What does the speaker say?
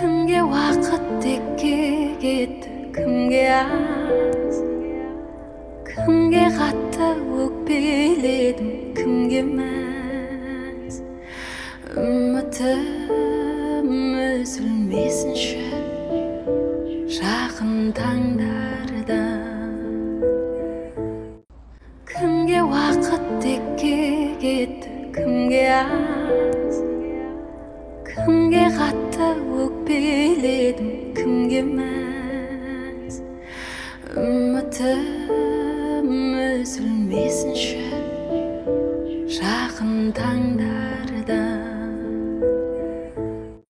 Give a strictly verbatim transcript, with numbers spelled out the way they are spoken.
Кімге уақыт текке кетті, кімге аз, кімге қатты өкпеледім, кімге мәз. Үмітім үзілмесінші жақын таңдарда. Кімге уақыт текке кетті, кімге аз, кімге қатты өкпеледім, кімге мәз. Үмітім үзілмесінші жақын таң